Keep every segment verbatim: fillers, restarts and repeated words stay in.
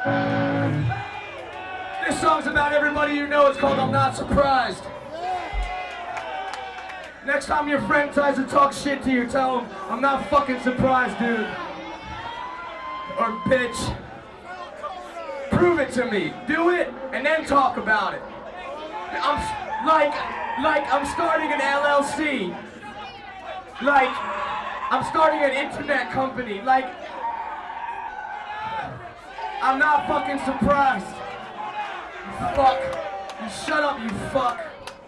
This song's about everybody you know. It's called I'm Not Surprised. Next time your friend tries to talk shit to you, tell him, I'm not fucking surprised, dude. Or bitch. Prove it to me. Do it, and then talk about it. I'm like, like I'm starting an L L C. Like, I'm starting an internet company. Like, I'm not fucking surprised. You fuck. You shut up, you fuck.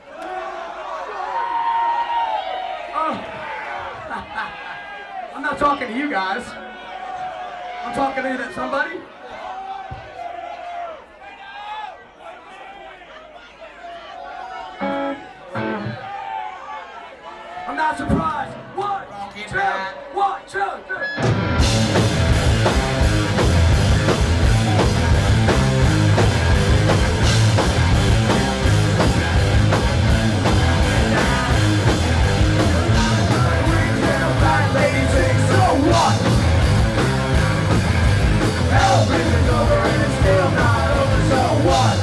Oh. I'm not talking to you guys. I'm talking to somebody. I'm not surprised. One, two, one, two, three. Everything's over and it's still not over, so what?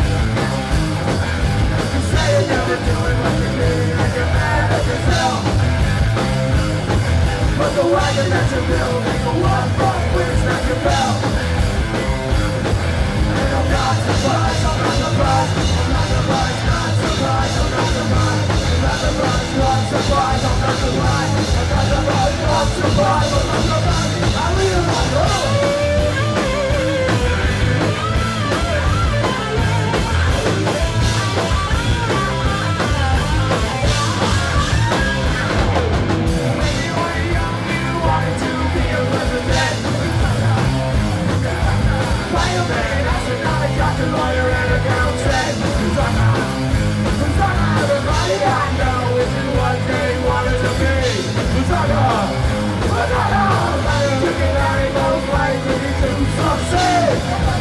You say you're never doing what you did and you're mad at yourself. But the wagon that you're building, the one fuck with snap your belt. And I'm not surprised, I'm not surprised, I'm not surprised, not surprised, I'm not surprised, I'm not surprised, not surprised, I'm not surprised, I'm not surprised, not surprised, I'm not surprised, I realize, oh! Lawyer and accountant. Everybody I know isn't what they wanted to be. Lasagna, lasagna, like chicken animals likely to succeed.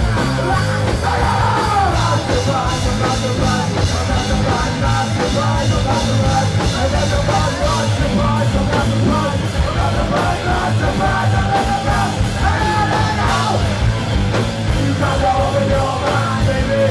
I'm surprised, I'm not surprised, I'm not surprised, not surprised, I'm not surprised, I'm not surprised, not surprised, I'm not surprised, I'm not surprised, not surprised, I'm not surprised, I don't know. You got to open your mind, baby.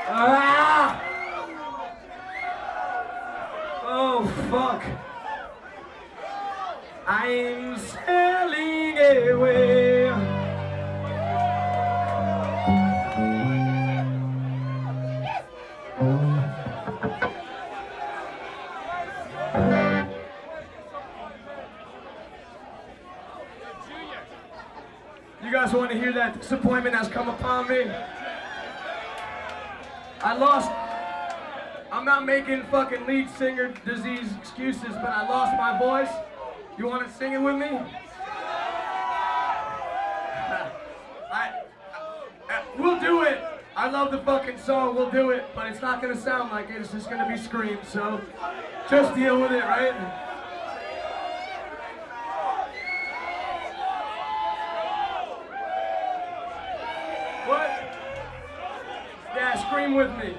Ah! Oh, fuck. I'm sailing away. You guys want to hear that disappointment has come upon me? I lost. I'm not making fucking lead singer disease excuses, but I lost my voice. You want to sing it with me? I, I, we'll do it. I love the fucking song. We'll do it, but it's not gonna sound like it. It's just gonna be screams. So just deal with it, right? What? Yeah, scream with me.